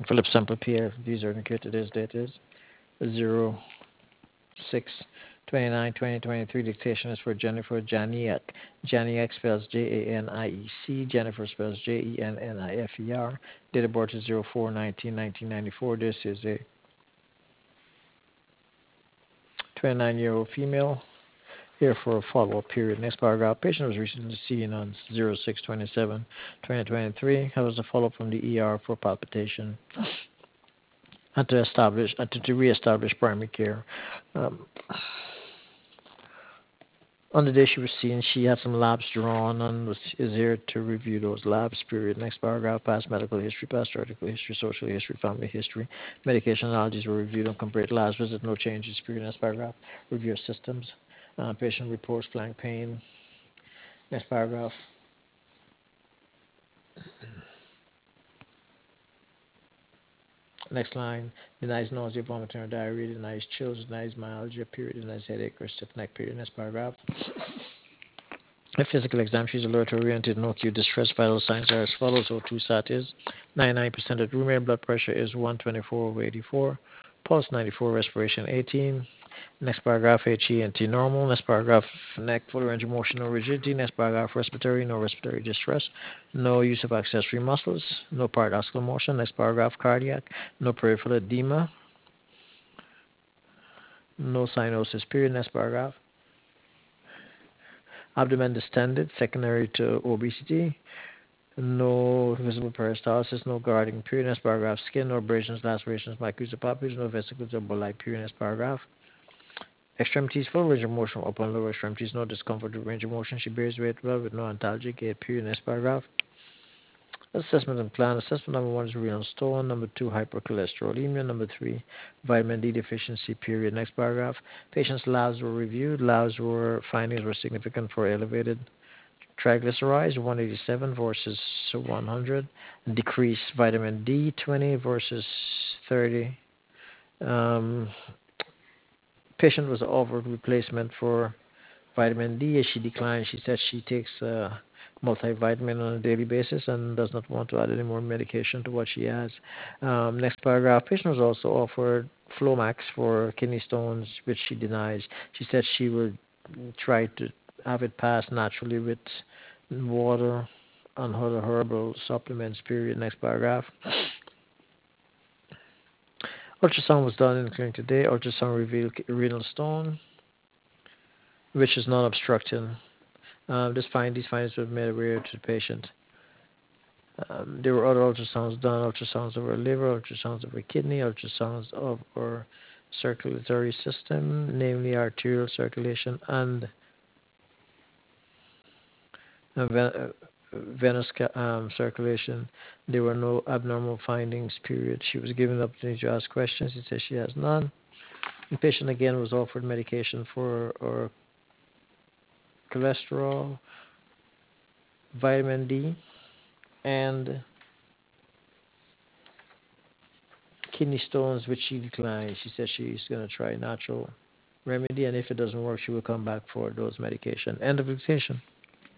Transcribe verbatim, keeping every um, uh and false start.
Philip Sample P F. Visa indicated today's date is zero six twenty nine twenty twenty three. Dictation is for Jennifer Janiak. Janiak spells J A N I E C. Jennifer spells J E N N I F E R. Date of birth is zero four nineteen nineteen ninety four. This is a twenty-nine year old female here for a follow-up period. Next paragraph. Patient was recently seen on zero six twenty-seven twenty twenty-three. That was a follow-up from the E R for palpitation and to establish and to, to reestablish primary care. Um, on the day she was seen, she had some labs drawn and was is here to review those labs. Period. Next paragraph. Past medical history, past surgical history, social history, family history, medication allergies were reviewed and compared. Last visit, no changes. Period. Next paragraph. Review of systems. Uh, patient reports flank pain. Next paragraph. Next line, denies nausea, vomiting, or diarrhea, denies chills, denies myalgia, period, denies headache or stiff neck, period. Next paragraph. A physical exam, she's alert oriented, no acute distress. Vital signs are as follows. O two sat is ninety-nine percent at room air, blood pressure is one twenty-four over eighty-four, pulse ninety-four, respiration eighteen. Next paragraph, H E and T normal. Next paragraph, neck, full range of motion, no rigidity. Next paragraph, respiratory, no respiratory distress. No use of accessory muscles. No paradoxical motion. Next paragraph, cardiac, no peripheral edema. No cyanosis, period. Next paragraph. Abdomen distended, secondary to obesity. No visible peristalsis, no guarding, period. Next paragraph. Skin, no abrasions, lacerations, microscopic papules, no vesicles or bulli, period. Next paragraph. Extremities, full range of motion, upper and lower extremities, no discomfort with range of motion. She bears weight well with no antalgic gait, period. Next paragraph. Assessment and plan. Assessment number one is renal stone. Number two, hypercholesterolemia. Number three, vitamin D deficiency, period. Next paragraph. Patient's labs were reviewed. Labs were findings were significant for elevated triglycerides, one eighty-seven versus one hundred. Decreased vitamin D, twenty versus thirty. Um, patient was offered replacement for vitamin D. As she declined, she said she takes uh, multivitamin on a daily basis and does not want to add any more medication to what she has. Um, next paragraph, patient was also offered Flomax for kidney stones, which she denies. She said she would try to have it passed naturally with water and other herbal supplements, period. Next paragraph. Ultrasound was done in the clinic today. Ultrasound revealed renal stone, which is not obstructing. Um, this find, these findings were made aware to the patient. Um, there were other ultrasounds done, ultrasounds of her liver, ultrasounds of her kidney, ultrasounds of her circulatory system, namely arterial circulation and uh, ven- uh, venous ca- um, circulation. There were no abnormal findings, period. She was given the opportunity to ask questions. She says she has none. The patient again was offered medication for her cholesterol, vitamin D, and kidney stones, which she declined. She said she's going to try natural remedy, and if it doesn't work, she will come back for those medication. End of dictation.